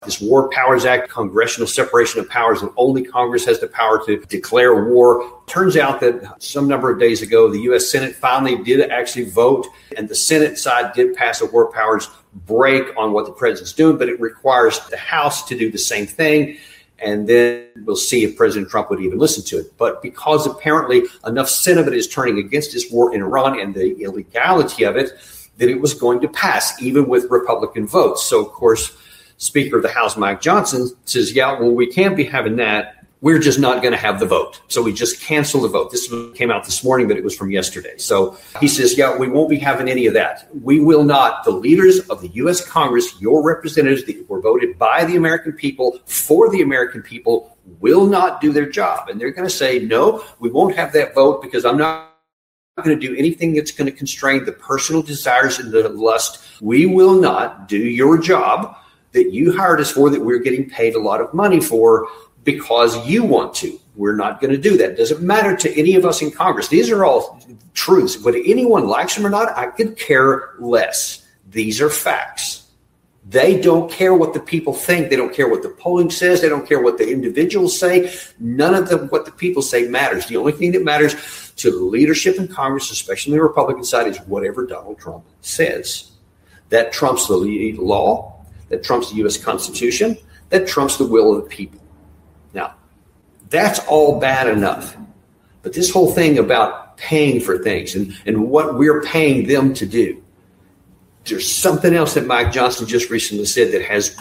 this War Powers Act, congressional separation of powers, and only Congress has the power to declare war. Turns out that some number of days ago, the U.S. Senate finally did actually vote, and the Senate side did pass a war powers break on what the president's doing, but it requires the House to do the same thing. And then we'll see if President Trump would even listen to it. But because apparently enough sentiment is turning against this war in Iran and the illegality of it, that it was going to pass, even with Republican votes. So, of course, Speaker of the House, Mike Johnson, says, yeah, well, we can't be having that. We're just not going to have the vote. So we just canceled the vote. This came out this morning, but it was from yesterday. So he says, yeah, we won't be having any of that. We will not. The leaders of the U.S. Congress, your representatives that were voted by the American people for the American people, will not do their job. And they're going to say, no, we won't have that vote because I'm not going to do anything that's going to constrain the personal desires and the lust. We will not do your job that you hired us for, that we're getting paid a lot of money for, because you want to. We're not going to do that. It doesn't matter to any of us in Congress. These are all truths. Whether anyone likes them or not, I could care less. These are facts. They don't care what the people think. They don't care what the polling says. They don't care what the individuals say. None of what the people say matters. The only thing that matters to the leadership in Congress, especially the Republican side, is whatever Donald Trump says. That trumps the law. That trumps the U.S. Constitution. That trumps the will of the people. Now, that's all bad enough. But this whole thing about paying for things and what we're paying them to do, there's something else that Mike Johnson just recently said that has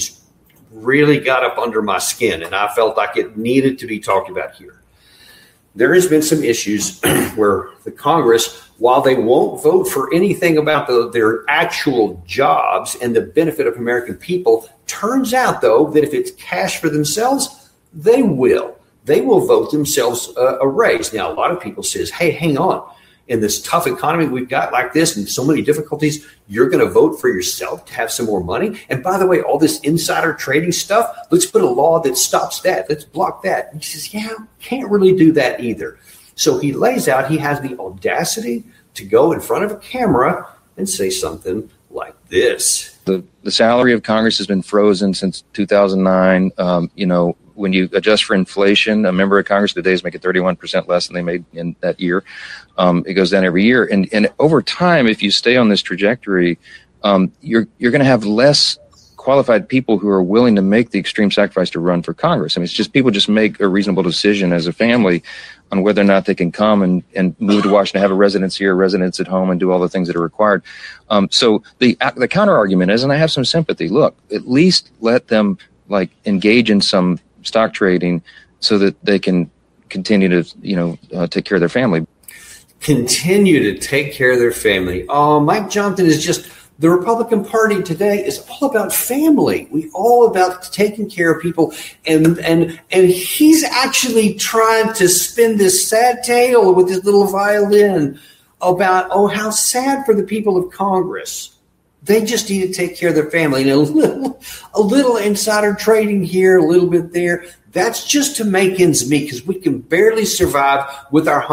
really got up under my skin, and I felt like it needed to be talked about here. There has been some issues where the Congress, while they won't vote for anything about their actual jobs and the benefit of American people, turns out, though, that if it's cash for themselves, they will. They will vote themselves a raise. Now, a lot of people says, hey, hang on. In this tough economy we've got like this and so many difficulties, you're going to vote for yourself to have some more money. And by the way, all this insider trading stuff, let's put a law that stops that. Let's block that. And he says, yeah, can't really do that either. So he lays out, he has the audacity to go in front of a camera and say something like this. The salary of Congress has been frozen since 2009. When you adjust for inflation, a member of Congress today is making 31% less than they made in that year. It goes down every year. And over time, if you stay on this trajectory, you're going to have less qualified people who are willing to make the extreme sacrifice to run for Congress. I mean, it's just people just make a reasonable decision as a family on whether or not they can come and move to Washington, have a residence here, residence at home, and do all the things that are required. So the counter argument is, and I have some sympathy, look, at least let them engage in some stock trading so that they can continue to, take care of their family. Continue to take care of their family. Oh, Mike Johnson is just, the Republican Party today is all about family. We all about taking care of people. And he's actually trying to spin this sad tale with his little violin about, how sad for the people of Congress. They just need to take care of their family. And a little insider trading here, a little bit there. That's just to make ends meet because we can barely survive with our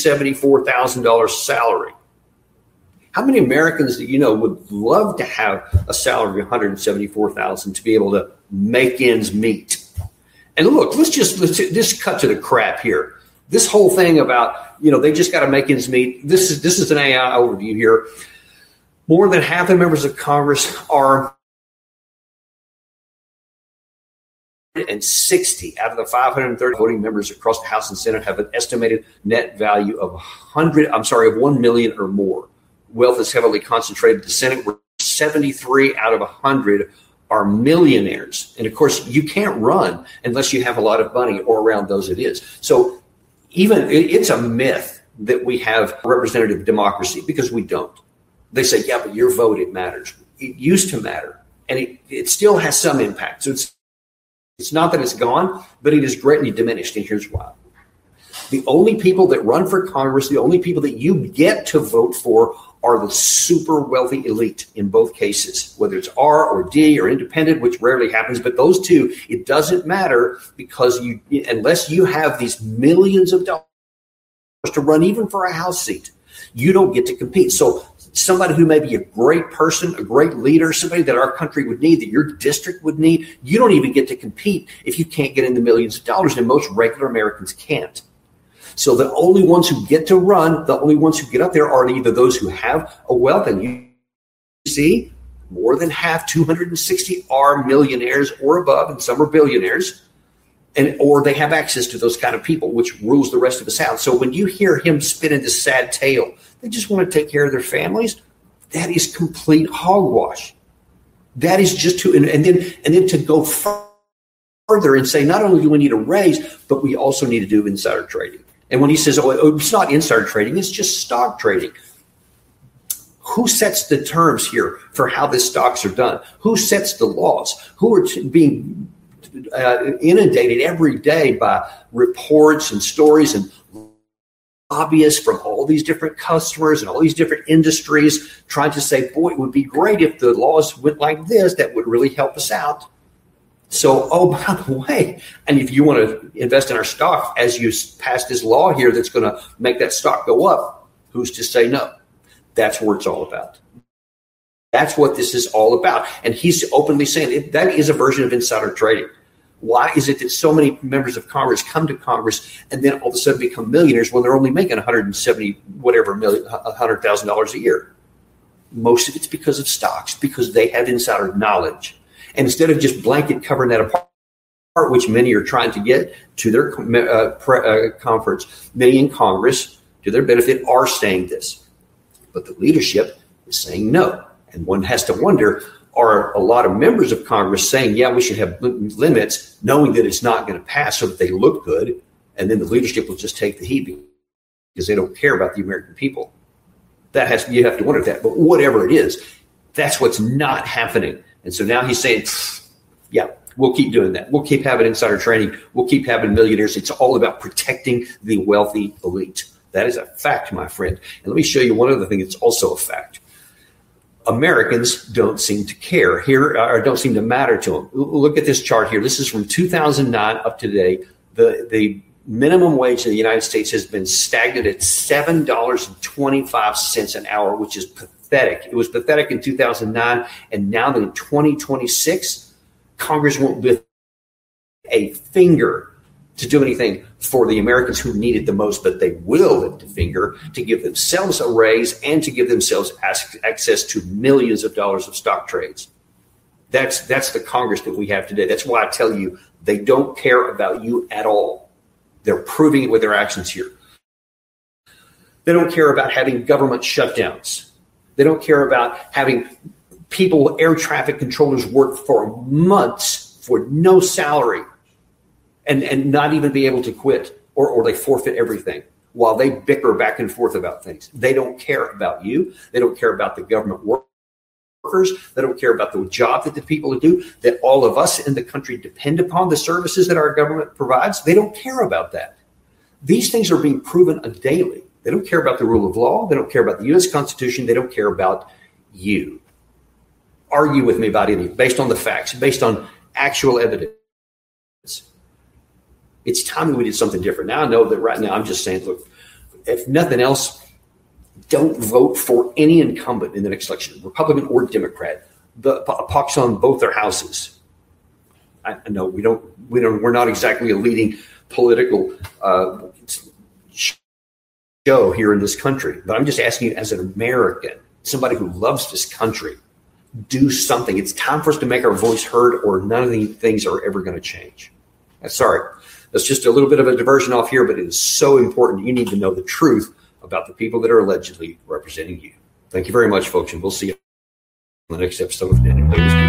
$174,000 salary. How many Americans do you know would love to have a salary of $174,000 to be able to make ends meet? And look, let's just cut to the crap here. This whole thing about, they just got to make ends meet. This is an AI overview here. More than half the members of Congress are, and 60 out of the 530 voting members across the House and Senate have an estimated net value of 1 million or more. Wealth is heavily concentrated. The Senate, where 73 out of 100 are millionaires. And of course, you can't run unless you have a lot of money, or around those it is. So it's a myth that we have representative democracy, because we don't. They say, yeah, but your vote, it matters. It used to matter, and it still has some impact. So it's not that it's gone, but it is greatly diminished, and here's why. The only people that run for Congress, the only people that you get to vote for, are the super wealthy elite in both cases, whether it's R or D or independent, which rarely happens. But those two, it doesn't matter, because unless you have these millions of dollars to run even for a House seat, you don't get to compete. So somebody who may be a great person, a great leader, somebody that our country would need, that your district would need. You don't even get to compete if you can't get in the millions of dollars, and most regular Americans can't. So the only ones who get to run, the only ones who get up there are either those who have a wealth, and you see more than half, 260 are millionaires or above, and some are billionaires, or they have access to those kind of people, which rules the rest of us out. So when you hear him spinning this sad tale, they just want to take care of their families. That is complete hogwash. That is just to, and then to go further and say, not only do we need a raise, but we also need to do insider trading. And when he says, oh, it's not insider trading, it's just stock trading. Who sets the terms here for how the stocks are done? Who sets the laws? Who are being inundated every day by reports and stories and lobbyists from all these different customers and all these different industries trying to say, boy, it would be great if the laws went like this. That would really help us out. So, oh, by the way, and if you want to invest in our stock, as you pass this law here that's going to make that stock go up, who's to say no? That's what it's all about. That's what this is all about. And he's openly saying that is a version of insider trading. Why is it that so many members of Congress come to Congress and then all of a sudden become millionaires when they're only making $100,000 a year? Most of it's because of stocks, because they have insider knowledge. And instead of just blanket covering that apart, which many are trying to get to their conference, many in Congress, to their benefit, are saying this. But the leadership is saying no. And one has to wonder, are a lot of members of Congress saying, yeah, we should have limits, knowing that it's not going to pass so that they look good, and then the leadership will just take the heat because they don't care about the American people? You have to wonder that. But whatever it is, that's what's not happening. And so now he's saying, yeah, we'll keep doing that. We'll keep having insider trading. We'll keep having millionaires. It's all about protecting the wealthy elite. That is a fact, my friend. And let me show you one other thing that's also a fact. Americans don't seem to care here, or don't seem to matter to them. Look at this chart here. This is from 2009 up to today. The minimum wage in the United States has been stagnant at $7.25 an hour, which is pathetic. It was pathetic in 2009, and now in 2026, Congress won't lift a finger to do anything for the Americans who need it the most, but they will lift a finger to give themselves a raise and to give themselves access to millions of dollars of stock trades. That's the Congress that we have today. That's why I tell you, they don't care about you at all. They're proving it with their actions here. They don't care about having government shutdowns. They don't care about having people, air traffic controllers, work for months for no salary and not even be able to quit, or they forfeit everything while they bicker back and forth about things. They don't care about you. They don't care about the government workers. They don't care about the job that the people do, that all of us in the country depend upon, the services that our government provides. They don't care about that. These things are being proven daily. They don't care about the rule of law. They don't care about the U.S. Constitution. They don't care about you. Argue with me about anything based on the facts, based on actual evidence. It's time we did something different. Now I know that right now I'm just saying, look, if nothing else, don't vote for any incumbent in the next election, Republican or Democrat. The pox on both their houses. I know we're not exactly a leading political show here in this country, but I'm just asking you as an American, somebody who loves this country, do something. It's time for us to make our voice heard, or none of these things are ever going to change. Sorry. That's just a little bit of a diversion off here, but it is so important. You need to know the truth about the people that are allegedly representing you. Thank you very much, folks, and we'll see you on the next episode of Daniel Davis.